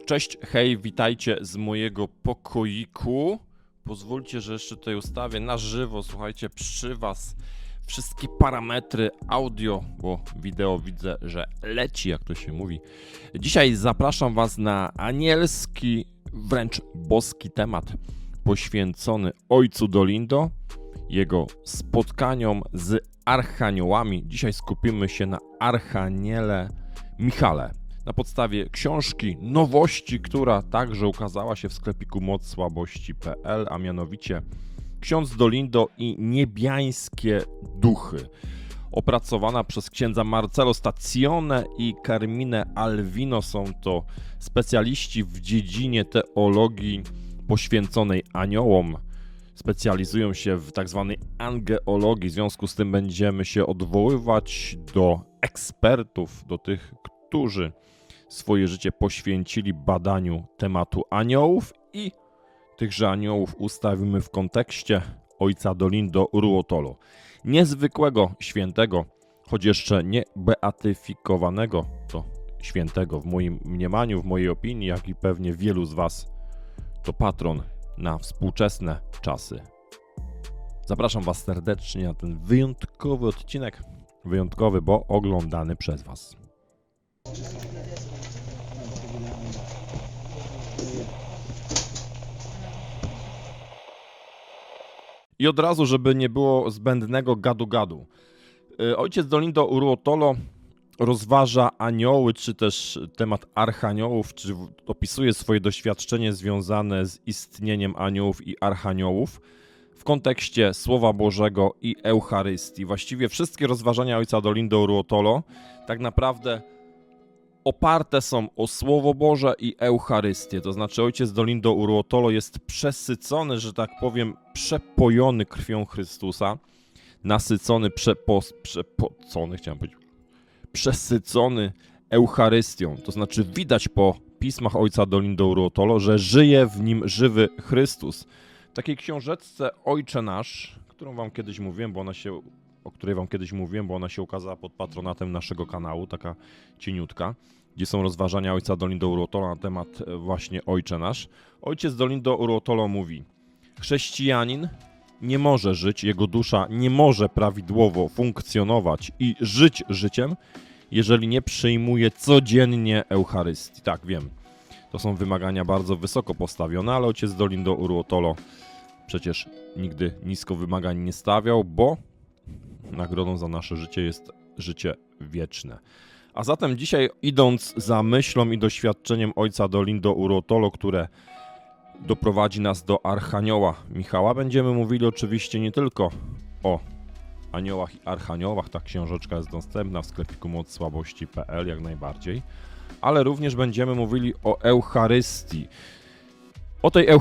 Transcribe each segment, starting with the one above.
Cześć, hej, witajcie z mojego pokoiku. Pozwólcie, że jeszcze tutaj ustawię na żywo, słuchajcie, przy was wszystkie parametry audio, bo wideo widzę, że leci, jak to się mówi. Dzisiaj zapraszam was na anielski, wręcz boski temat poświęcony Ojcu Dolindo, jego spotkaniom z archaniołami. Dzisiaj skupimy się na archaniele Michale. Na podstawie książki Nowości, która także ukazała się w sklepiku mocsłabości.pl, a mianowicie Ksiądz Dolindo i niebiańskie duchy, opracowana przez księdza Marcello Stazione i Carminę Alvino. Są to specjaliści w dziedzinie teologii poświęconej aniołom. Specjalizują się w tak zwanej angeologii, w związku z tym będziemy się odwoływać do ekspertów, do tych, którzy swoje życie poświęcili badaniu tematu aniołów i tychże aniołów ustawimy w kontekście ojca Dolindo Ruotolo. Niezwykłego świętego, choć jeszcze nie beatyfikowanego, to świętego w moim mniemaniu, w mojej opinii, jak i pewnie wielu z was, to patron na współczesne czasy. Zapraszam was serdecznie na ten wyjątkowy odcinek, wyjątkowy, bo oglądany przez was. I od razu, żeby nie było zbędnego gadu-gadu. Ojciec Dolindo Ruotolo rozważa anioły, czy też temat archaniołów, czy opisuje swoje doświadczenie związane z istnieniem aniołów i archaniołów w kontekście Słowa Bożego i Eucharystii. Właściwie wszystkie rozważania ojca Dolindo Ruotolo tak naprawdę oparte są o Słowo Boże i Eucharystię. To znaczy ojciec Dolindo Ruotolo jest przesycony, że tak powiem, przepojony krwią Chrystusa, nasycony, przesycony Eucharystią. To znaczy widać po pismach ojca Dolindo Ruotolo, że żyje w nim żywy Chrystus. W takiej książeczce Ojcze Nasz, o której wam kiedyś mówiłem, bo ona się ukazała pod patronatem naszego kanału, taka cieniutka, gdzie są rozważania ojca Dolindo Ruotolo na temat właśnie Ojcze Nasz. Ojciec Dolindo Ruotolo mówi: chrześcijanin nie może żyć, jego dusza nie może prawidłowo funkcjonować i żyć życiem, jeżeli nie przyjmuje codziennie Eucharystii. Tak, wiem, to są wymagania bardzo wysoko postawione, ale ojciec Dolindo Ruotolo przecież nigdy nisko wymagań nie stawiał, bo nagrodą za nasze życie jest życie wieczne. A zatem dzisiaj, idąc za myślą i doświadczeniem ojca Dolindo Ruotolo, które doprowadzi nas do archanioła Michała, będziemy mówili oczywiście nie tylko o aniołach i archaniołach, ta książeczka jest dostępna w sklepiku mocsłabości.pl jak najbardziej, ale również będziemy mówili o Eucharystii. O tej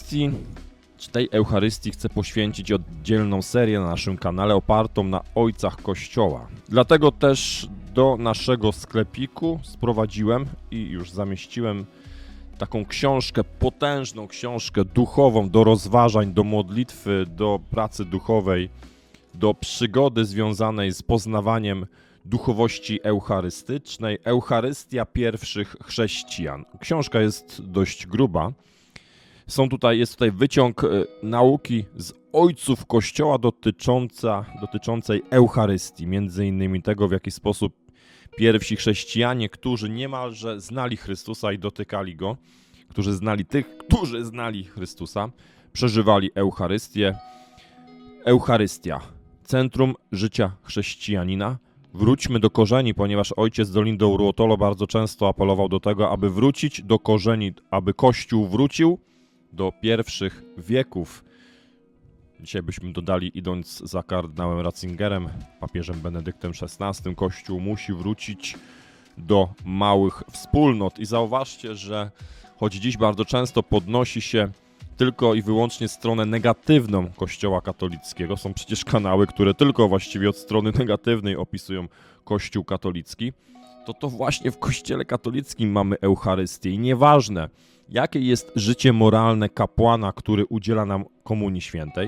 Eucharystii chcę poświęcić oddzielną serię na naszym kanale opartą na ojcach Kościoła. Dlatego też do naszego sklepiku sprowadziłem i już zamieściłem taką książkę, potężną książkę duchową do rozważań, do modlitwy, do pracy duchowej, do przygody związanej z poznawaniem duchowości eucharystycznej. Eucharystia pierwszych chrześcijan. Książka jest dość gruba. Jest tutaj wyciąg nauki z ojców Kościoła dotyczącej Eucharystii, między innymi tego, w jaki sposób pierwsi chrześcijanie, którzy niemalże znali Chrystusa i dotykali Go, którzy znali tych, którzy znali Chrystusa, przeżywali Eucharystię. Eucharystia, centrum życia chrześcijanina. Wróćmy do korzeni, ponieważ ojciec Dolindo Ruotolo bardzo często apelował do tego, aby wrócić do korzeni, aby Kościół wrócił do pierwszych wieków. Dzisiaj byśmy dodali, idąc za kardynałem Ratzingerem, papieżem Benedyktem XVI, Kościół musi wrócić do małych wspólnot. I zauważcie, że choć dziś bardzo często podnosi się tylko i wyłącznie stronę negatywną Kościoła katolickiego, są przecież kanały, które tylko właściwie od strony negatywnej opisują Kościół katolicki, to właśnie w Kościele katolickim mamy Eucharystię i nieważne, jakie jest życie moralne kapłana, który udziela nam Komunii Świętej,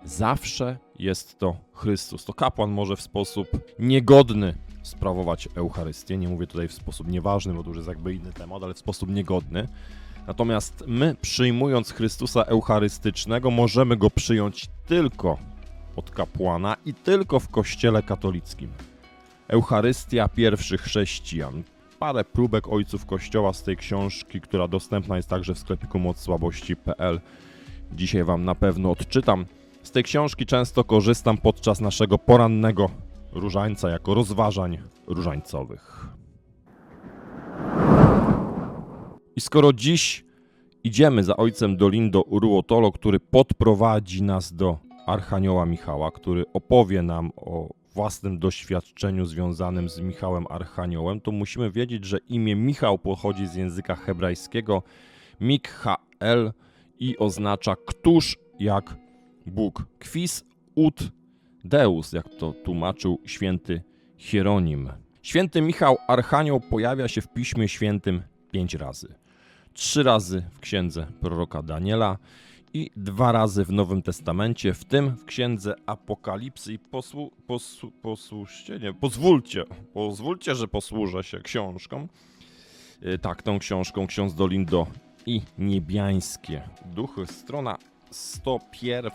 Zawsze jest to Chrystus. To kapłan może w sposób niegodny sprawować Eucharystię. Nie mówię tutaj w sposób nieważny, bo to już jest jakby inny temat, ale w sposób niegodny. Natomiast my, przyjmując Chrystusa Eucharystycznego, możemy go przyjąć tylko od kapłana i tylko w Kościele katolickim. Eucharystia pierwszych chrześcijan. Parę próbek ojców Kościoła z tej książki, która dostępna jest także w sklepiku mocsłabości.pl. Dzisiaj wam na pewno odczytam. Z tej książki często korzystam podczas naszego porannego różańca jako rozważań różańcowych. I skoro dziś idziemy za ojcem Dolindo Uruotolo, który podprowadzi nas do Archanioła Michała, który opowie nam o własnym doświadczeniu związanym z Michałem Archaniołem, to musimy wiedzieć, że imię Michał pochodzi z języka hebrajskiego Mikhael i oznacza któż jak Bóg. Quis ut Deus, jak to tłumaczył święty Hieronim. Święty Michał Archanioł pojawia się w Piśmie Świętym 5 razy. 3 razy w księdze proroka Daniela i 2 razy w Nowym Testamencie, w tym w księdze Apokalipsy. I pozwólcie, że posłużę się książką. Tak, tą książką ksiądz Dolindo i niebiańskie duchy, strona 101.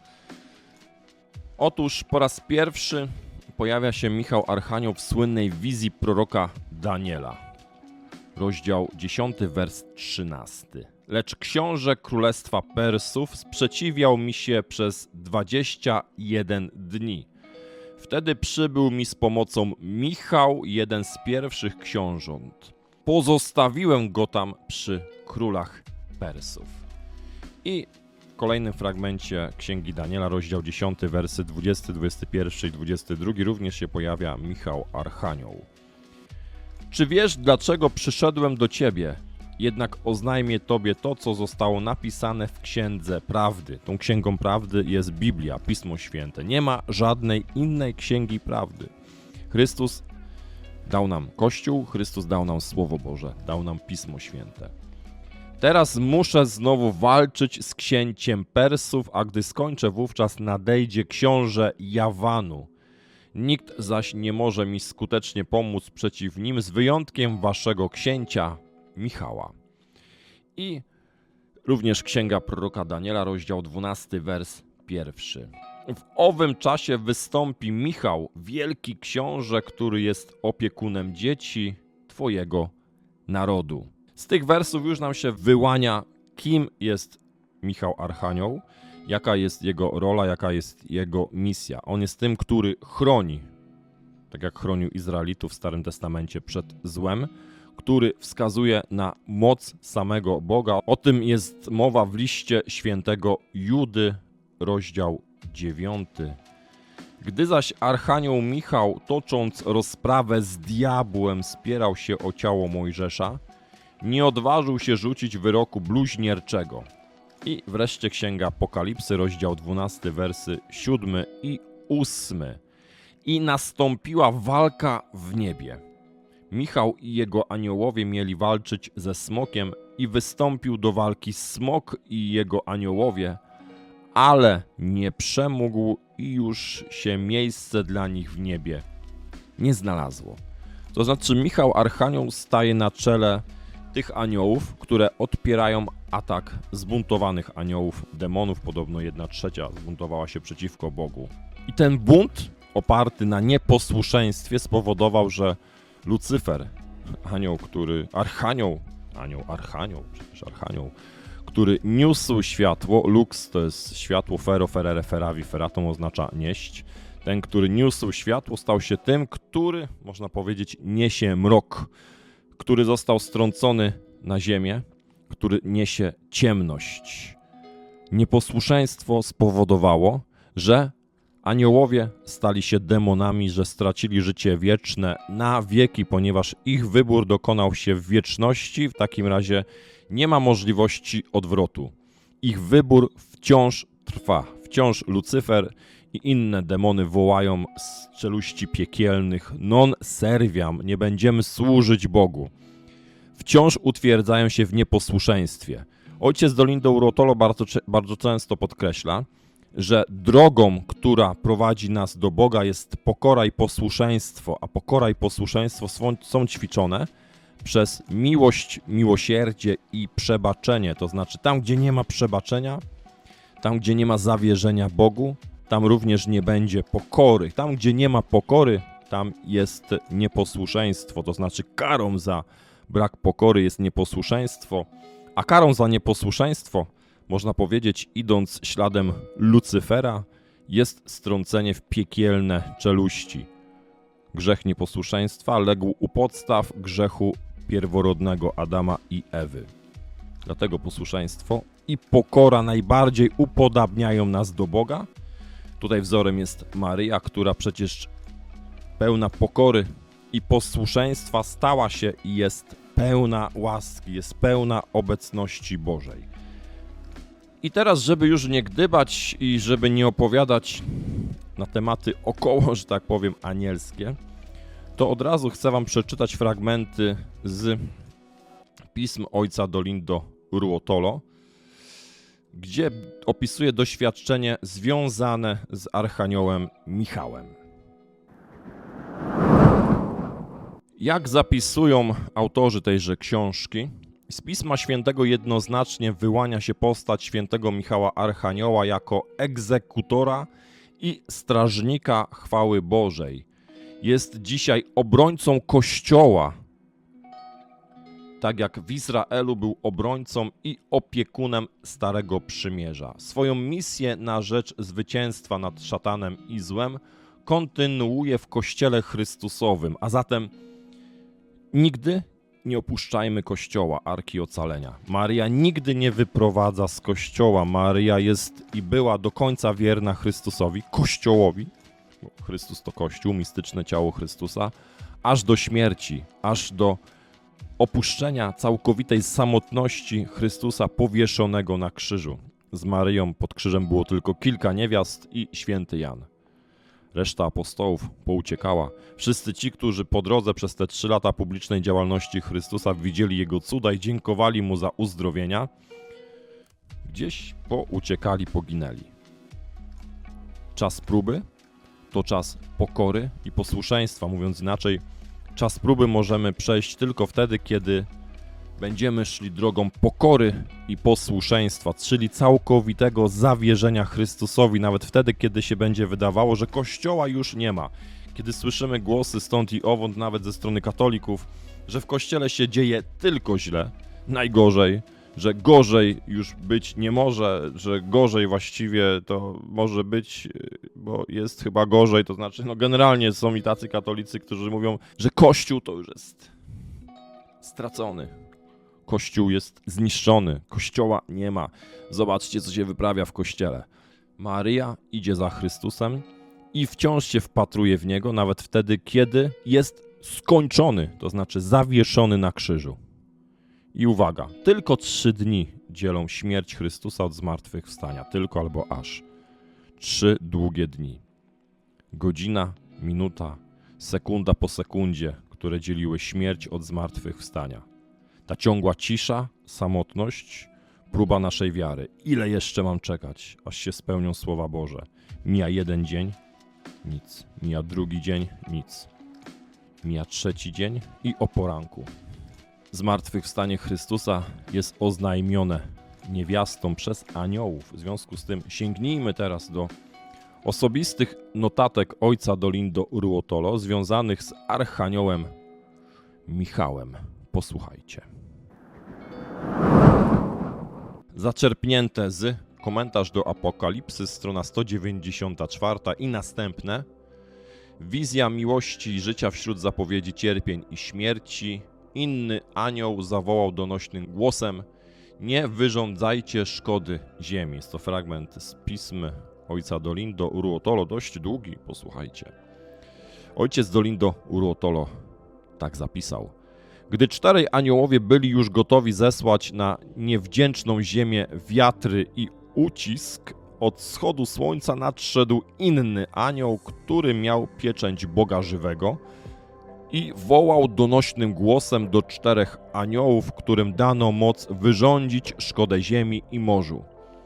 Otóż po raz pierwszy pojawia się Michał Archanioł w słynnej wizji proroka Daniela. Rozdział 10, wers 13. Lecz książę królestwa Persów sprzeciwiał mi się przez 21 dni. Wtedy przybył mi z pomocą Michał, jeden z pierwszych książąt. Pozostawiłem go tam przy królach Persów. I w kolejnym fragmencie Księgi Daniela, rozdział 10, wersy 20, 21 i 22 również się pojawia Michał Archanioł. Czy wiesz, dlaczego przyszedłem do ciebie? Jednak oznajmię tobie to, co zostało napisane w Księdze Prawdy. Tą Księgą Prawdy jest Biblia, Pismo Święte. Nie ma żadnej innej Księgi Prawdy. Chrystus dał nam Kościół, Chrystus dał nam Słowo Boże, dał nam Pismo Święte. Teraz muszę znowu walczyć z księciem Persów, a gdy skończę, wówczas nadejdzie książę Jawanu. Nikt zaś nie może mi skutecznie pomóc przeciw nim, z wyjątkiem waszego księcia Michała. I również Księga proroka Daniela, rozdział 12, wers 1. W owym czasie wystąpi Michał, wielki książę, który jest opiekunem dzieci twojego narodu. Z tych wersów już nam się wyłania, kim jest Michał Archanioł, jaka jest jego rola, jaka jest jego misja. On jest tym, który chroni, tak jak chronił Izraelitów w Starym Testamencie przed złem, który wskazuje na moc samego Boga. O tym jest mowa w liście świętego Judy, rozdział 9. Gdy zaś Archanioł Michał, tocząc rozprawę z diabłem, spierał się o ciało Mojżesza, nie odważył się rzucić wyroku bluźnierczego. I wreszcie Księga Apokalipsy, rozdział 12, wersy 7 i 8. I nastąpiła walka w niebie. Michał i jego aniołowie mieli walczyć ze smokiem i wystąpił do walki smok i jego aniołowie, ale nie przemógł i już się miejsce dla nich w niebie nie znalazło. To znaczy Michał Archanioł staje na czele tych aniołów, które odpierają atak zbuntowanych aniołów, demonów. Podobno 1/3 zbuntowała się przeciwko Bogu. I ten bunt oparty na nieposłuszeństwie spowodował, że Lucyfer, archanioł, który niósł światło, lux to jest światło, fero, ferere, feravi, feratum oznacza nieść. Ten, który niósł światło, stał się tym, który, można powiedzieć, niesie mrok, który został strącony na ziemię, który niesie ciemność. Nieposłuszeństwo spowodowało, że aniołowie stali się demonami, że stracili życie wieczne na wieki, ponieważ ich wybór dokonał się w wieczności. W takim razie nie ma możliwości odwrotu. Ich wybór wciąż trwa. Wciąż Lucyfer i inne demony wołają z czeluści piekielnych: non serviam, nie będziemy służyć Bogu. Wciąż utwierdzają się w nieposłuszeństwie. Ojciec Dolindo Uruotolo bardzo często podkreśla, że drogą, która prowadzi nas do Boga, jest pokora i posłuszeństwo, a pokora i posłuszeństwo są ćwiczone przez miłość, miłosierdzie i przebaczenie. To znaczy tam, gdzie nie ma przebaczenia, tam, gdzie nie ma zawierzenia Bogu, tam również nie będzie pokory. Tam, gdzie nie ma pokory, tam jest nieposłuszeństwo. To znaczy karą za brak pokory jest nieposłuszeństwo, a karą za nieposłuszeństwo, można powiedzieć, idąc śladem Lucyfera, jest strącenie w piekielne czeluści. Grzech nieposłuszeństwa legł u podstaw grzechu pierworodnego Adama i Ewy. Dlatego posłuszeństwo i pokora najbardziej upodabniają nas do Boga. Tutaj wzorem jest Maryja, która przecież pełna pokory i posłuszeństwa stała się i jest pełna łaski, jest pełna obecności Bożej. I teraz, żeby już nie gdybać i żeby nie opowiadać na tematy około, że tak powiem, anielskie, to od razu chcę wam przeczytać fragmenty z pism ojca Dolindo Ruotolo, gdzie opisuje doświadczenie związane z Archaniołem Michałem. Jak zapisują autorzy tejże książki, z Pisma Świętego jednoznacznie wyłania się postać świętego Michała Archanioła jako egzekutora i strażnika chwały Bożej. Jest dzisiaj obrońcą Kościoła, tak jak w Izraelu był obrońcą i opiekunem Starego Przymierza. Swoją misję na rzecz zwycięstwa nad szatanem i złem kontynuuje w Kościele Chrystusowym, a zatem nigdy nie opuszczajmy Kościoła, Arki Ocalenia. Maryja nigdy nie wyprowadza z Kościoła. Maryja jest i była do końca wierna Chrystusowi, Kościołowi, bo Chrystus to Kościół, mistyczne ciało Chrystusa, aż do śmierci, aż do opuszczenia całkowitej samotności Chrystusa powieszonego na krzyżu. Z Maryją pod krzyżem było tylko kilka niewiast i święty Jan. Reszta apostołów pouciekała. Wszyscy ci, którzy po drodze przez te 3 lata publicznej działalności Chrystusa widzieli Jego cuda i dziękowali Mu za uzdrowienia, gdzieś pouciekali, poginęli. Czas próby to czas pokory i posłuszeństwa. Mówiąc inaczej, czas próby możemy przejść tylko wtedy, kiedy będziemy szli drogą pokory i posłuszeństwa, czyli całkowitego zawierzenia Chrystusowi, nawet wtedy, kiedy się będzie wydawało, że Kościoła już nie ma. Kiedy słyszymy głosy stąd i owąd, nawet ze strony katolików, że w Kościele się dzieje tylko źle, najgorzej, że gorzej już być nie może, że gorzej właściwie to może być, bo jest chyba gorzej, to znaczy, no generalnie są i tacy katolicy, którzy mówią, że Kościół to już jest stracony. Kościół jest zniszczony, Kościoła nie ma. Zobaczcie, co się wyprawia w Kościele. Maryja idzie za Chrystusem i wciąż się wpatruje w Niego, nawet wtedy, kiedy jest skończony, to znaczy zawieszony na krzyżu. I uwaga, tylko 3 dni dzielą śmierć Chrystusa od zmartwychwstania. Tylko albo aż. 3 długie dni. Godzina, minuta, sekunda po sekundzie, które dzieliły śmierć od zmartwychwstania. Ta ciągła cisza, samotność, próba naszej wiary. Ile jeszcze mam czekać, aż się spełnią słowa Boże? Mija 1 dzień, nic. Mija 2 dzień, nic. Mija 3 dzień i o poranku. Zmartwychwstanie Chrystusa jest oznajmione niewiastom przez aniołów. W związku z tym sięgnijmy teraz do osobistych notatek ojca Dolindo Ruotolo związanych z Archaniołem Michałem. Posłuchajcie. Zaczerpnięte z komentarz do Apokalipsy, strona 194 i następne. Wizja miłości i życia wśród zapowiedzi cierpień i śmierci. Inny anioł zawołał donośnym głosem: nie wyrządzajcie szkody ziemi. Jest to fragment z pism ojca Dolindo Ruotolo, dość długi, posłuchajcie. Ojciec Dolindo Ruotolo tak zapisał. Gdy 4 aniołowie byli już gotowi zesłać na niewdzięczną ziemię wiatry i ucisk, od wschodu słońca nadszedł inny anioł, który miał pieczęć Boga żywego i wołał donośnym głosem do 4 aniołów, którym dano moc wyrządzić szkodę ziemi i morzu.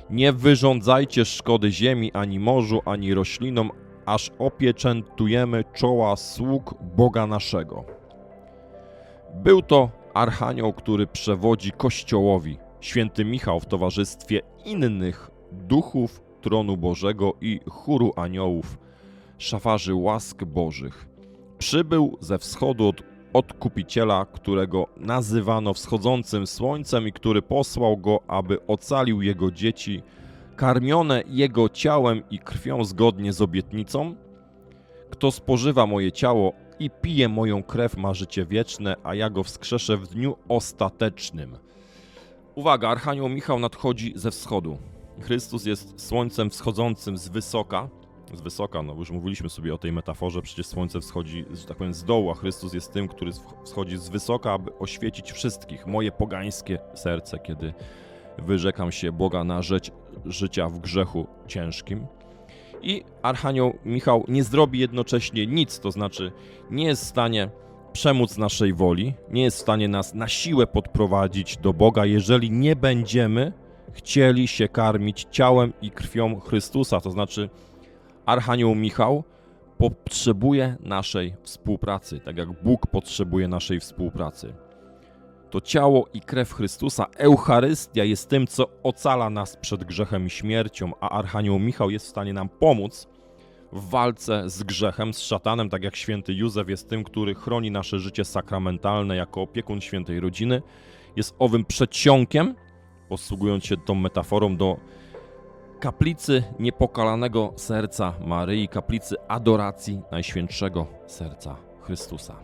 Nie wyrządzajcie szkody ziemi, ani morzu, ani roślinom, aż opieczętujemy czoła sług Boga naszego. Był to archanioł, który przewodzi Kościołowi, święty Michał w towarzystwie innych duchów tronu Bożego i chóru aniołów, szafarzy łask Bożych. Przybył ze wschodu od Odkupiciela, którego nazywano wschodzącym słońcem i który posłał go, aby ocalił jego dzieci, karmione jego ciałem i krwią zgodnie z obietnicą. Kto spożywa moje ciało i pije moją krew, ma życie wieczne, a ja go wskrzeszę w dniu ostatecznym. Uwaga, archanioł Michał nadchodzi ze wschodu. Chrystus jest słońcem wschodzącym z wysoka, no już mówiliśmy sobie o tej metaforze, przecież słońce wschodzi, że tak powiem, z dołu, a Chrystus jest tym, który wschodzi z wysoka, aby oświecić wszystkich. Moje pogańskie serce, kiedy wyrzekam się Boga na rzecz życia w grzechu ciężkim. I archanioł Michał nie zrobi jednocześnie nic, to znaczy nie jest w stanie przemóc naszej woli, nie jest w stanie nas na siłę podprowadzić do Boga, jeżeli nie będziemy chcieli się karmić ciałem i krwią Chrystusa, to znaczy archanioł Michał potrzebuje naszej współpracy, tak jak Bóg potrzebuje naszej współpracy. To ciało i krew Chrystusa, Eucharystia, jest tym, co ocala nas przed grzechem i śmiercią, a archanioł Michał jest w stanie nam pomóc w walce z grzechem, z szatanem, tak jak święty Józef jest tym, który chroni nasze życie sakramentalne jako opiekun świętej rodziny. Jest owym przedsionkiem, posługując się tą metaforą, do kaplicy niepokalanego serca Maryi, kaplicy adoracji Najświętszego Serca Chrystusa.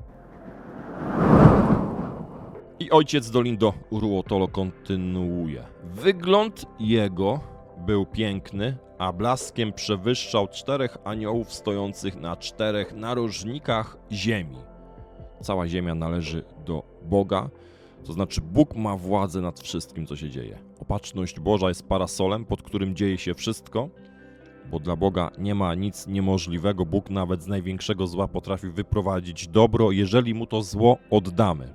I ojciec Dolindo Ruotolo kontynuuje. Wygląd jego był piękny, a blaskiem przewyższał 4 aniołów stojących na 4 narożnikach ziemi. Cała ziemia należy do Boga, to znaczy Bóg ma władzę nad wszystkim, co się dzieje. Opatrzność Boża jest parasolem, pod którym dzieje się wszystko, bo dla Boga nie ma nic niemożliwego. Bóg nawet z największego zła potrafi wyprowadzić dobro, jeżeli mu to zło oddamy.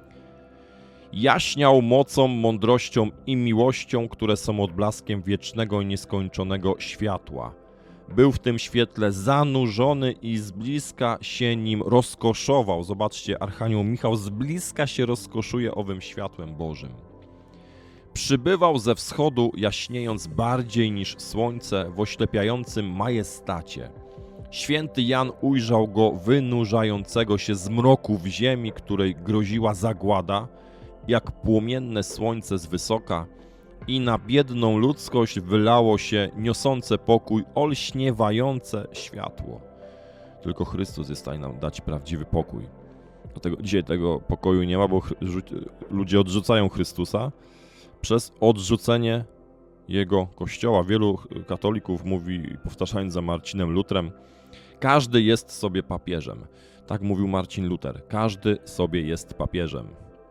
Jaśniał mocą, mądrością i miłością, które są odblaskiem wiecznego i nieskończonego światła. Był w tym świetle zanurzony i z bliska się nim rozkoszował. Zobaczcie, archanioł Michał z bliska się rozkoszuje owym światłem Bożym. Przybywał ze wschodu, jaśniejąc bardziej niż słońce w oślepiającym majestacie. Święty Jan ujrzał go wynurzającego się z mroku w ziemi, której groziła zagłada, jak płomienne słońce z wysoka, i na biedną ludzkość wylało się niosące pokój, olśniewające światło. Tylko Chrystus jest w stanie nam dać prawdziwy pokój. Dlatego dzisiaj tego pokoju nie ma, bo ludzie odrzucają Chrystusa przez odrzucenie Jego Kościoła. Wielu katolików mówi, powtarzając za Marcinem Lutrem, każdy jest sobie papieżem. Tak mówił Marcin Luter. Każdy sobie jest papieżem.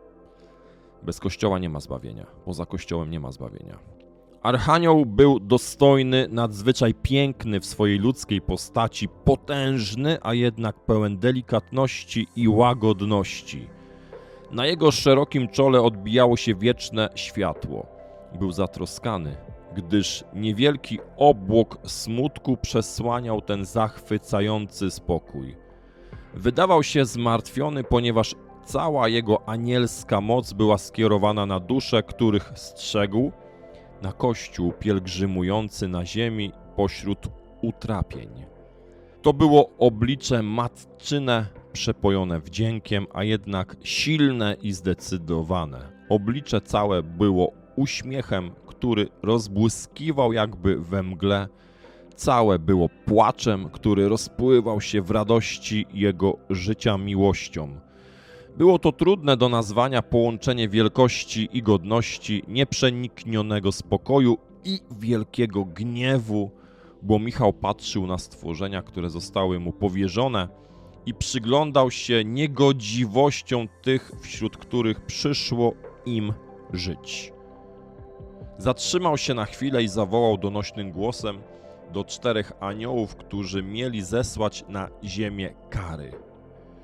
Bez Kościoła nie ma zbawienia. Poza Kościołem nie ma zbawienia. Archanioł był dostojny, nadzwyczaj piękny w swojej ludzkiej postaci, potężny, a jednak pełen delikatności i łagodności. Na jego szerokim czole odbijało się wieczne światło. Był zatroskany, gdyż niewielki obłok smutku przesłaniał ten zachwycający spokój. Wydawał się zmartwiony, ponieważ cała jego anielska moc była skierowana na dusze, których strzegł, na Kościół pielgrzymujący na ziemi pośród utrapień. To było oblicze matczyne, przepojone wdziękiem, a jednak silne i zdecydowane. Oblicze całe było uśmiechem, który rozbłyskiwał jakby we mgle. Całe było płaczem, który rozpływał się w radości jego życia miłością. Było to trudne do nazwania połączenie wielkości i godności, nieprzeniknionego spokoju i wielkiego gniewu, bo Michał patrzył na stworzenia, które zostały mu powierzone i przyglądał się niegodziwością tych, wśród których przyszło im żyć. Zatrzymał się na chwilę i zawołał donośnym głosem do 4 aniołów, którzy mieli zesłać na ziemię kary.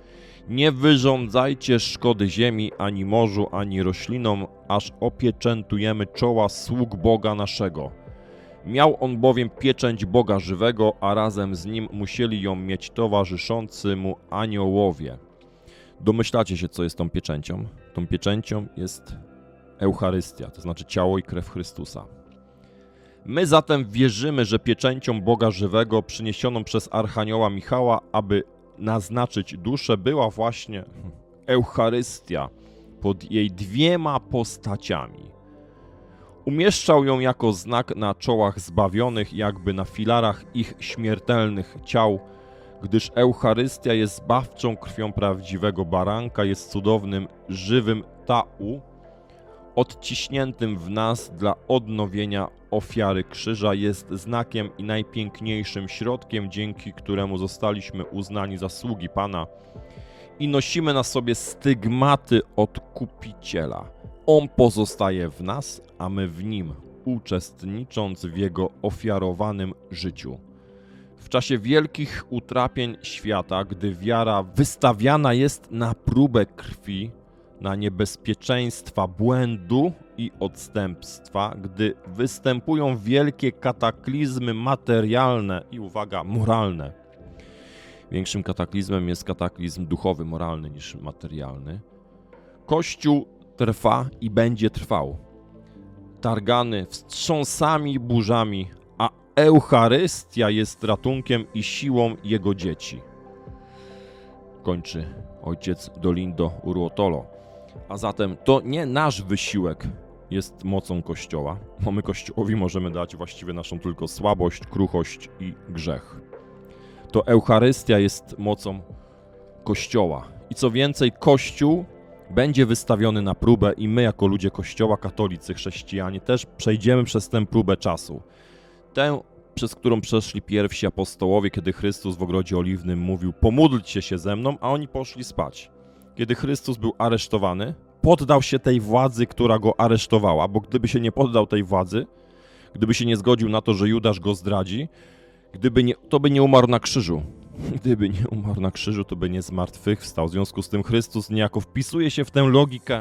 Nie wyrządzajcie szkody ziemi, ani morzu, ani roślinom, aż opieczętujemy czoła sług Boga naszego. Miał on bowiem pieczęć Boga żywego, a razem z nim musieli ją mieć towarzyszący mu aniołowie. Domyślacie się, co jest tą pieczęcią? Tą pieczęcią jest Eucharystia, to znaczy ciało i krew Chrystusa. My zatem wierzymy, że pieczęcią Boga żywego przyniesioną przez Archanioła Michała, aby naznaczyć duszę, była właśnie Eucharystia pod jej dwiema postaciami. Umieszczał ją jako znak na czołach zbawionych, jakby na filarach ich śmiertelnych ciał, gdyż Eucharystia jest zbawczą krwią prawdziwego baranka, jest cudownym, żywym tau, odciśniętym w nas dla odnowienia ofiary krzyża, jest znakiem i najpiękniejszym środkiem, dzięki któremu zostaliśmy uznani za sługi Pana i nosimy na sobie stygmaty Odkupiciela. On pozostaje w nas, a my w Nim, uczestnicząc w Jego ofiarowanym życiu. W czasie wielkich utrapień świata, gdy wiara wystawiana jest na próbę krwi, na niebezpieczeństwa błędu i odstępstwa, gdy występują wielkie kataklizmy materialne i, uwaga, moralne. Większym kataklizmem jest kataklizm duchowy, moralny niż materialny. Kościół trwa i będzie trwał, targany wstrząsami i burzami, a Eucharystia jest ratunkiem i siłą Jego dzieci. Kończy ojciec Dolindo Uruotolo. A zatem to nie nasz wysiłek jest mocą Kościoła, bo my Kościołowi możemy dać właściwie naszą tylko słabość, kruchość i grzech. To Eucharystia jest mocą Kościoła. I co więcej, Kościół będzie wystawiony na próbę i my jako ludzie Kościoła, katolicy, chrześcijanie też przejdziemy przez tę próbę czasu. Tę, przez którą przeszli pierwsi apostołowie, kiedy Chrystus w Ogrodzie Oliwnym mówił: pomódlcie się ze mną, a oni poszli spać. Kiedy Chrystus był aresztowany, poddał się tej władzy, która go aresztowała, bo gdyby się nie poddał tej władzy, gdyby się nie zgodził na to, że Judasz go zdradzi, to by nie umarł na krzyżu. Gdyby nie umarł na krzyżu, to by nie zmartwychwstał. W związku z tym Chrystus niejako wpisuje się w tę logikę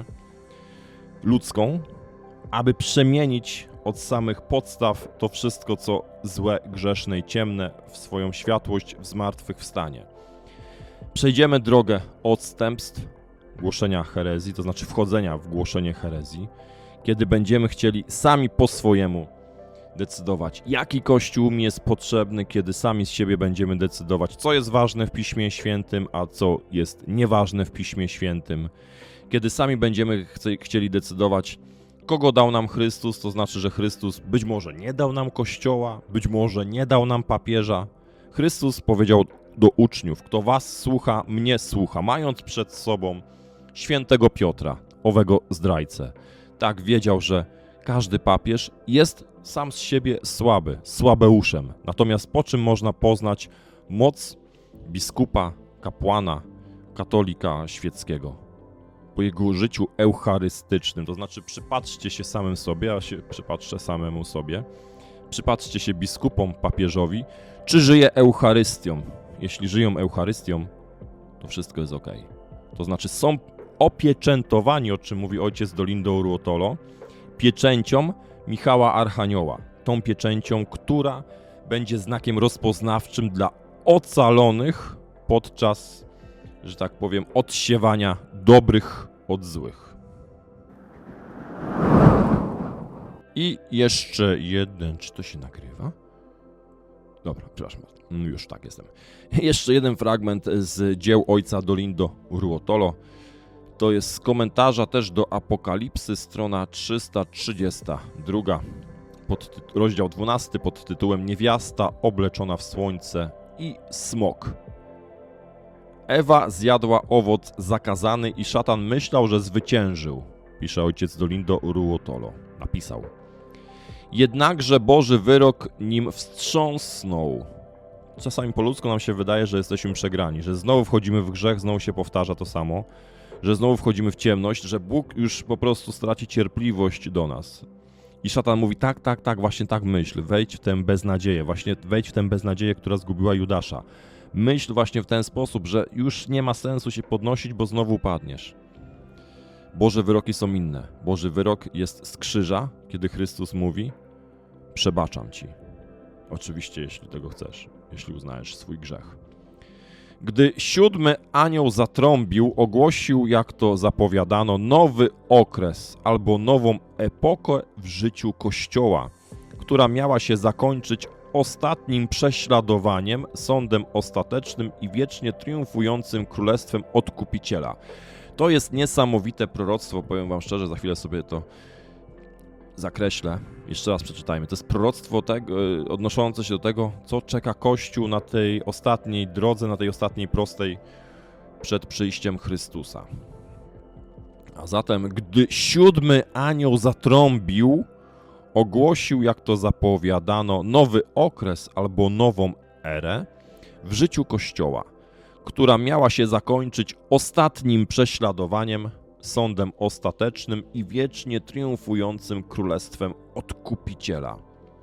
ludzką, aby przemienić od samych podstaw to wszystko, co złe, grzeszne i ciemne, w swoją światłość, w zmartwychwstanie. Przejdziemy drogę odstępstw, głoszenia herezji, to znaczy wchodzenia w głoszenie herezji, kiedy będziemy chcieli sami po swojemu decydować, jaki Kościół mi jest potrzebny, kiedy sami z siebie będziemy decydować, co jest ważne w Piśmie Świętym, a co jest nieważne w Piśmie Świętym. Kiedy sami będziemy chcieli decydować, kogo dał nam Chrystus, to znaczy, że Chrystus być może nie dał nam Kościoła, być może nie dał nam papieża. Chrystus powiedział do uczniów: kto was słucha, mnie słucha, mając przed sobą świętego Piotra, owego zdrajcę. Tak wiedział, że każdy papież jest sam z siebie słaby, słabeuszem. Natomiast po czym można poznać moc biskupa, kapłana, katolika świeckiego? Po jego życiu eucharystycznym. To znaczy przypatrzcie się samym sobie, ja się przypatrzę samemu sobie. Przypatrzcie się biskupom, papieżowi, czy żyje Eucharystią. Jeśli żyją Eucharystią, to wszystko jest ok. To znaczy są opieczętowani, o czym mówi ojciec Dolindo Uruotolo, pieczęcią Michała Archanioła. Tą pieczęcią, która będzie znakiem rozpoznawczym dla ocalonych podczas, że tak powiem, odsiewania dobrych od złych. I jeszcze jeden, czy to się nagrywa? Dobra, przepraszam, już tak jestem. Jeszcze jeden fragment z dzieł ojca Dolindo Uruotolo. To jest z komentarza też do Apokalipsy, strona 332, rozdział 12 pod tytułem Niewiasta obleczona w słońce i smok. Ewa zjadła owoc zakazany i szatan myślał, że zwyciężył, pisze ojciec Dolindo Uruotolo. Napisał: jednakże Boży wyrok nim wstrząsnął. Czasami po ludzku nam się wydaje, że jesteśmy przegrani, że znowu wchodzimy w grzech, znowu się powtarza to samo, że znowu wchodzimy w ciemność, że Bóg już po prostu straci cierpliwość do nas. I szatan mówi: tak, właśnie tak myśl, wejdź w tę beznadzieję, właśnie wejdź w tę beznadzieję, która zgubiła Judasza. Myśl właśnie w ten sposób, że już nie ma sensu się podnosić, bo znowu upadniesz. Boże wyroki są inne. Boży wyrok jest z krzyża, kiedy Chrystus mówi: przebaczam ci. Oczywiście, jeśli tego chcesz, jeśli uznajesz swój grzech. Gdy 7. anioł zatrąbił, ogłosił, jak to zapowiadano, nowy okres albo nową epokę w życiu Kościoła, która miała się zakończyć ostatnim prześladowaniem, sądem ostatecznym i wiecznie triumfującym królestwem Odkupiciela. To jest niesamowite proroctwo, powiem wam szczerze, za chwilę sobie to zakreślę. Jeszcze raz przeczytajmy. To jest proroctwo odnoszące się do tego, co czeka Kościół na tej ostatniej drodze, na tej ostatniej prostej przed przyjściem Chrystusa. A zatem, gdy 7. anioł zatrąbił, ogłosił, jak to zapowiadano, nowy okres albo nową erę w życiu Kościoła, która miała się zakończyć ostatnim prześladowaniem, sądem ostatecznym i wiecznie triumfującym królestwem Odkupiciela.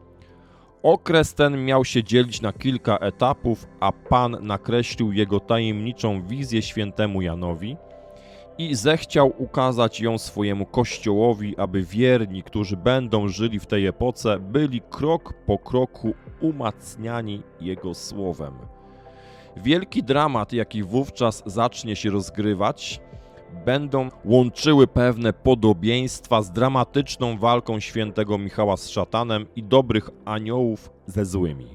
Okres ten miał się dzielić na kilka etapów, a Pan nakreślił jego tajemniczą wizję świętemu Janowi i zechciał ukazać ją swojemu Kościołowi, aby wierni, którzy będą żyli w tej epoce, byli krok po kroku umacniani jego słowem. Wielki dramat, jaki wówczas zacznie się rozgrywać, będą łączyły pewne podobieństwa z dramatyczną walką świętego Michała z szatanem i dobrych aniołów ze złymi.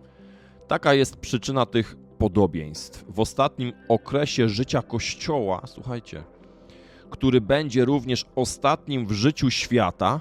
Taka jest przyczyna tych podobieństw. W ostatnim okresie życia Kościoła, słuchajcie, który będzie również ostatnim w życiu świata.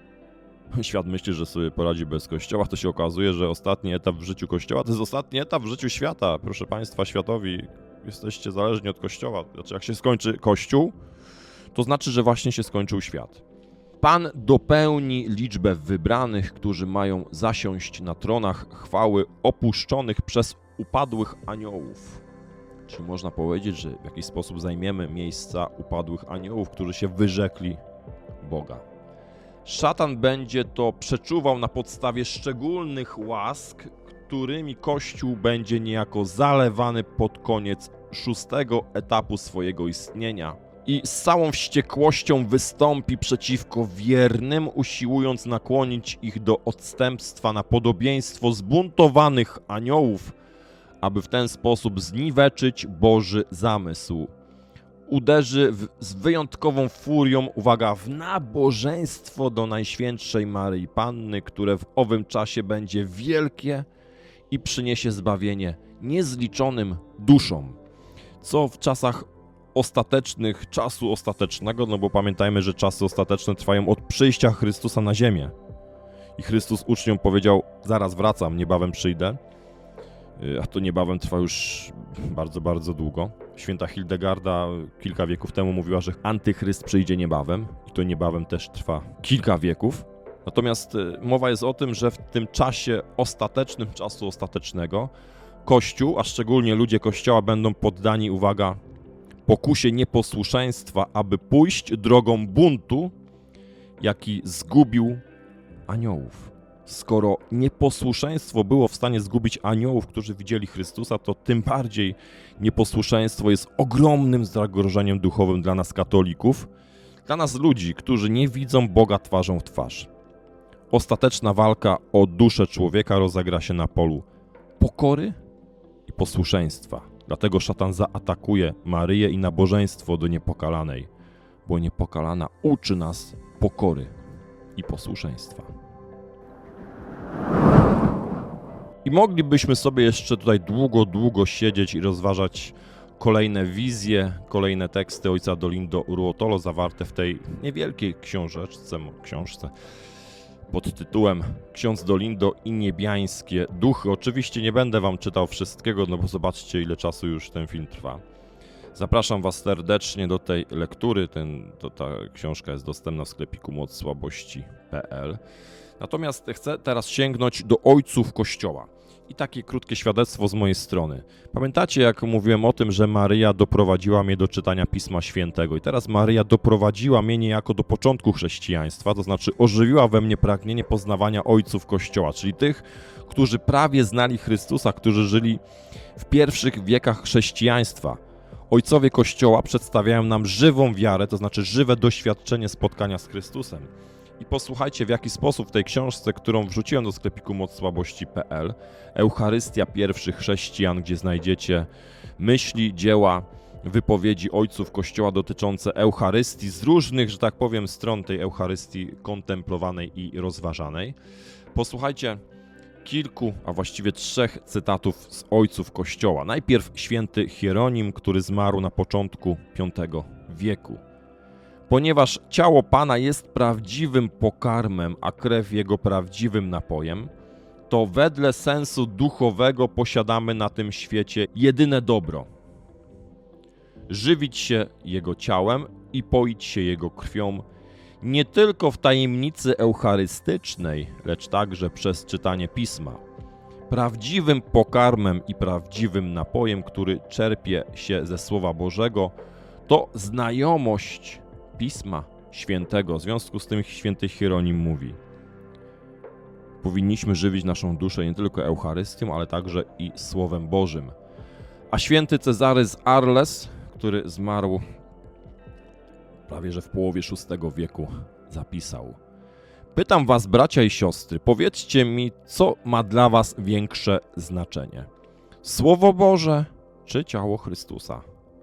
Świat myśli, że sobie poradzi bez Kościoła, to się okazuje, że ostatni etap w życiu Kościoła to jest ostatni etap w życiu świata. Proszę Państwa, światowi, jesteście zależni od Kościoła. Znaczy, jak się skończy Kościół, to znaczy, że właśnie się skończył świat. Pan dopełni liczbę wybranych, którzy mają zasiąść na tronach chwały opuszczonych przez upadłych aniołów. Czy można powiedzieć, że w jakiś sposób zajmiemy miejsca upadłych aniołów, którzy się wyrzekli Boga? Szatan będzie to przeczuwał na podstawie szczególnych łask, którymi Kościół będzie niejako zalewany pod koniec 6. etapu swojego istnienia i z całą wściekłością wystąpi przeciwko wiernym, usiłując nakłonić ich do odstępstwa na podobieństwo zbuntowanych aniołów, aby w ten sposób zniweczyć Boży zamysł. Uderzy z wyjątkową furią, uwaga, w nabożeństwo do Najświętszej Maryi Panny, które w owym czasie będzie wielkie i przyniesie zbawienie niezliczonym duszom. Co w czasach ostatecznych, czasu ostatecznego, no bo pamiętajmy, że czasy ostateczne trwają od przyjścia Chrystusa na ziemię. I Chrystus uczniom powiedział: zaraz wracam, niebawem przyjdę. A to niebawem trwa już bardzo, bardzo długo. Święta Hildegarda kilka wieków temu mówiła, że antychryst przyjdzie niebawem i to niebawem też trwa kilka wieków. Natomiast mowa jest o tym, że w tym czasie ostatecznym, czasu ostatecznego, Kościół, a szczególnie ludzie Kościoła będą poddani, uwaga, pokusie nieposłuszeństwa, aby pójść drogą buntu, jaki zgubił aniołów. Skoro nieposłuszeństwo było w stanie zgubić aniołów, którzy widzieli Chrystusa, to tym bardziej nieposłuszeństwo jest ogromnym zagrożeniem duchowym dla nas katolików, dla nas ludzi, którzy nie widzą Boga twarzą w twarz. Ostateczna walka o duszę człowieka rozegra się na polu pokory i posłuszeństwa. Dlatego szatan zaatakuje Maryję i nabożeństwo do Niepokalanej, bo Niepokalana uczy nas pokory i posłuszeństwa. I moglibyśmy sobie jeszcze tutaj długo siedzieć i rozważać kolejne wizje, kolejne teksty ojca Dolindo Uruotolo zawarte w tej niewielkiej książce pod tytułem Ksiądz Dolindo i niebiańskie duchy. Oczywiście nie będę wam czytał wszystkiego, no bo zobaczcie, ile czasu już ten film trwa. Zapraszam was serdecznie do tej lektury. Ta książka jest dostępna w sklepiku mocsłabości.pl. Natomiast chcę teraz sięgnąć do ojców Kościoła I takie krótkie świadectwo z mojej strony. Pamiętacie, jak mówiłem o tym, że Maryja doprowadziła mnie do czytania Pisma Świętego i teraz Maryja doprowadziła mnie niejako do początku chrześcijaństwa, to znaczy ożywiła we mnie pragnienie poznawania ojców Kościoła, czyli tych, którzy prawie znali Chrystusa, którzy żyli w pierwszych wiekach chrześcijaństwa. Ojcowie Kościoła przedstawiają nam żywą wiarę, to znaczy żywe doświadczenie spotkania z Chrystusem. I posłuchajcie, w jaki sposób w tej książce, którą wrzuciłem do sklepiku mocsłabości.pl, Eucharystia pierwszych chrześcijan, gdzie znajdziecie myśli, dzieła, wypowiedzi ojców Kościoła dotyczące Eucharystii z różnych, że tak powiem, stron tej Eucharystii kontemplowanej i rozważanej. Posłuchajcie kilku, a właściwie 3 cytatów z ojców Kościoła. Najpierw święty Hieronim, który zmarł na początku V wieku. Ponieważ ciało Pana jest prawdziwym pokarmem, a krew Jego prawdziwym napojem, to wedle sensu duchowego posiadamy na tym świecie jedyne dobro. Żywić się Jego ciałem i poić się Jego krwią, nie tylko w tajemnicy eucharystycznej, lecz także przez czytanie Pisma. Prawdziwym pokarmem i prawdziwym napojem, który czerpie się ze Słowa Bożego, to znajomość Pisma Świętego. W związku z tym święty Hieronim mówi: powinniśmy żywić naszą duszę nie tylko Eucharystią, ale także i Słowem Bożym. A święty Cezary z Arles, który zmarł prawie że w połowie VI wieku, zapisał: pytam was, bracia i siostry, powiedzcie mi, co ma dla was większe znaczenie? Słowo Boże czy ciało Chrystusa?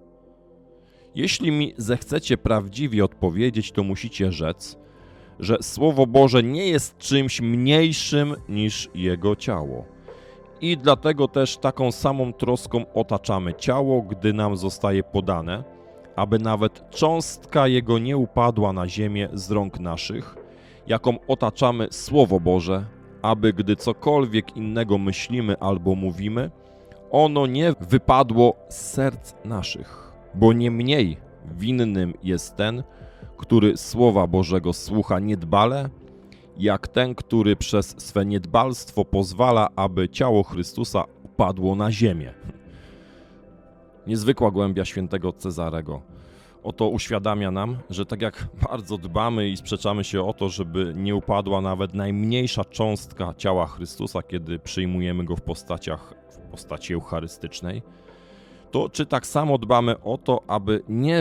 Jeśli mi zechcecie prawdziwie odpowiedzieć, to musicie rzec, że Słowo Boże nie jest czymś mniejszym niż Jego ciało. I dlatego też taką samą troską otaczamy ciało, gdy nam zostaje podane, aby nawet cząstka Jego nie upadła na ziemię z rąk naszych, jaką otaczamy Słowo Boże, aby gdy cokolwiek innego myślimy albo mówimy, ono nie wypadło z serc naszych. Bo nie mniej winnym jest ten, który Słowa Bożego słucha niedbale, jak ten, który przez swe niedbalstwo pozwala, aby ciało Chrystusa upadło na ziemię. Niezwykła głębia świętego Cezarego. Oto uświadamia nam, że tak jak bardzo dbamy i sprzeczamy się o to, żeby nie upadła nawet najmniejsza cząstka ciała Chrystusa, kiedy przyjmujemy Go w postaci eucharystycznej, to czy tak samo dbamy o to, aby nie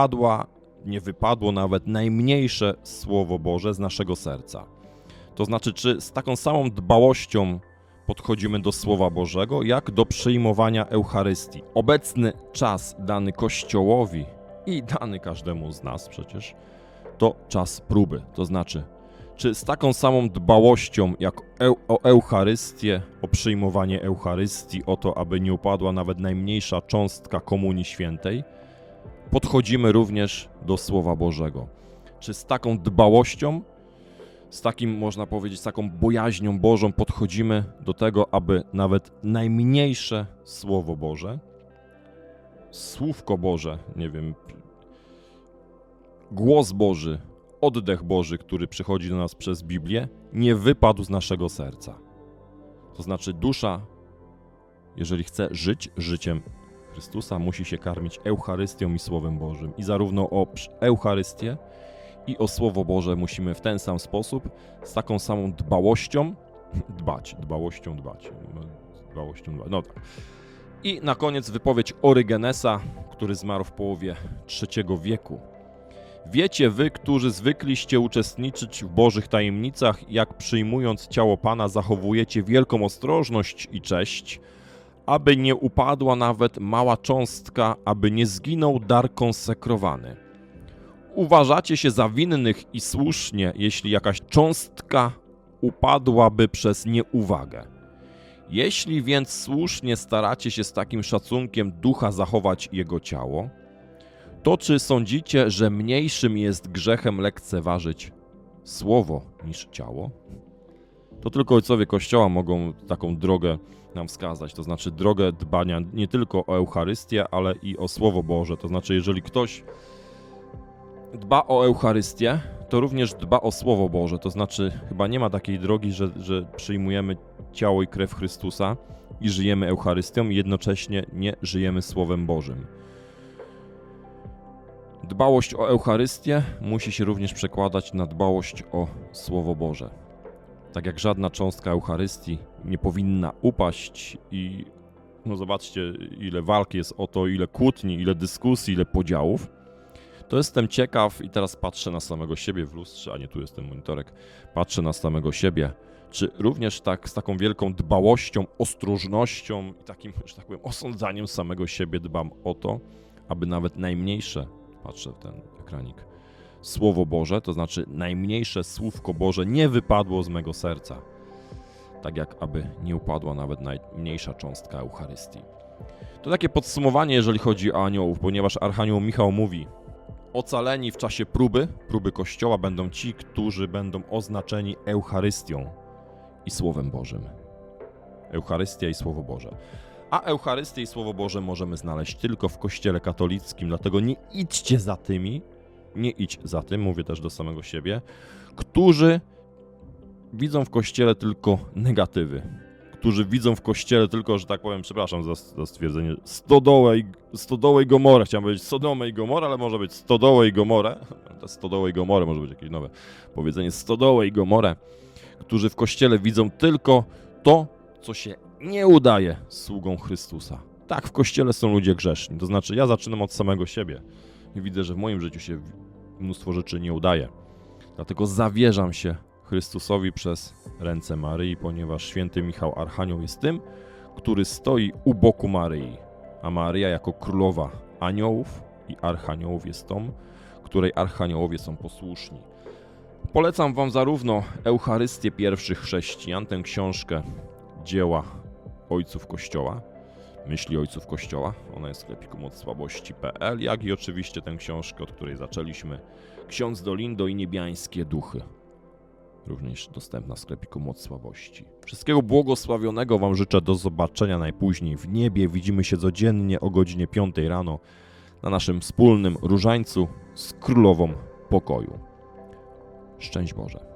wypadło nawet najmniejsze Słowo Boże z naszego serca? To znaczy, czy z taką samą dbałością podchodzimy do Słowa Bożego, jak do przyjmowania Eucharystii? Obecny czas dany Kościołowi i dany każdemu z nas przecież, to czas próby. To znaczy, czy z taką samą dbałością jak o Eucharystię, o przyjmowanie Eucharystii, o to, aby nie upadła nawet najmniejsza cząstka Komunii Świętej, podchodzimy również do Słowa Bożego? Czy z taką dbałością, z takim, można powiedzieć, z taką bojaźnią Bożą podchodzimy do tego, aby nawet najmniejsze Słowo Boże, Słówko Boże, nie wiem, głos Boży, oddech Boży, który przychodzi do nas przez Biblię, nie wypadł z naszego serca. To znaczy dusza, jeżeli chce żyć życiem Chrystusa, musi się karmić Eucharystią i Słowem Bożym. I zarówno o Eucharystię i o Słowo Boże musimy w ten sam sposób, z taką samą dbałością dbać. No tak. I na koniec wypowiedź Orygenesa, który zmarł w połowie III wieku. Wiecie wy, którzy zwykliście uczestniczyć w Bożych tajemnicach, jak przyjmując ciało Pana zachowujecie wielką ostrożność i cześć, aby nie upadła nawet mała cząstka, aby nie zginął dar konsekrowany. Uważacie się za winnych i słusznie, jeśli jakaś cząstka upadłaby przez nieuwagę. Jeśli więc słusznie staracie się z takim szacunkiem ducha zachować jego ciało, to czy sądzicie, że mniejszym jest grzechem lekceważyć słowo niż ciało? To tylko ojcowie Kościoła mogą taką drogę nam wskazać, to znaczy drogę dbania nie tylko o Eucharystię, ale i o Słowo Boże. To znaczy, jeżeli ktoś dba o Eucharystię, to również dba o Słowo Boże. To znaczy, chyba nie ma takiej drogi, że przyjmujemy ciało i krew Chrystusa i żyjemy Eucharystią i jednocześnie nie żyjemy Słowem Bożym. Dbałość o Eucharystię musi się również przekładać na dbałość o Słowo Boże. Tak jak żadna cząstka Eucharystii nie powinna upaść i no zobaczcie, ile walki jest o to, ile kłótni, ile dyskusji, ile podziałów, to jestem ciekaw i teraz patrzę na samego siebie w lustrze, a nie tu jest ten monitorek, patrzę na samego siebie, czy również tak z taką wielką dbałością, ostrożnością i takim, że tak powiem, osądzaniem samego siebie dbam o to, aby nawet najmniejsze, patrzę w ten ekranik, Słowo Boże, to znaczy najmniejsze Słówko Boże nie wypadło z mego serca. Tak jak aby nie upadła nawet najmniejsza cząstka Eucharystii. To takie podsumowanie, jeżeli chodzi o aniołów, ponieważ Archanioł Michał mówi: ocaleni w czasie próby Kościoła będą ci, którzy będą oznaczeni Eucharystią i Słowem Bożym. Eucharystia i Słowo Boże. A Eucharystię i Słowo Boże możemy znaleźć tylko w Kościele katolickim, dlatego nie idźcie za tymi, nie idź za tym, mówię też do samego siebie, którzy widzą w Kościele tylko negatywy, którzy widzą w Kościele tylko, że tak powiem, przepraszam za stwierdzenie, stodołę i Gomorę, chciałem powiedzieć Sodomę i Gomorę, ale może być stodołę i Gomorę, to stodołę i Gomorę może być jakieś nowe powiedzenie, stodołę i Gomorę, którzy w Kościele widzą tylko to, co się nie udaje sługom Chrystusa. Tak, w Kościele są ludzie grzeszni, to znaczy ja zaczynam od samego siebie i widzę, że w moim życiu się mnóstwo rzeczy nie udaje, dlatego zawierzam się Chrystusowi przez ręce Maryi, ponieważ święty Michał Archanioł jest tym, który stoi u boku Maryi, a Maryja jako królowa aniołów i archaniołów jest tą, której archaniołowie są posłuszni. Polecam wam zarówno Eucharystię pierwszych chrześcijan, tę książkę dzieła ojców Kościoła, myśli ojców Kościoła, ona jest w sklepiku mocsłabości.pl, jak i oczywiście tę książkę, od której zaczęliśmy, Ksiądz Dolindo i niebiańskie duchy. Również dostępna w sklepiku Moc Słabości. Wszystkiego błogosławionego wam życzę, do zobaczenia najpóźniej w niebie. Widzimy się codziennie o godzinie 5 rano na naszym wspólnym różańcu z Królową Pokoju. Szczęść Boże.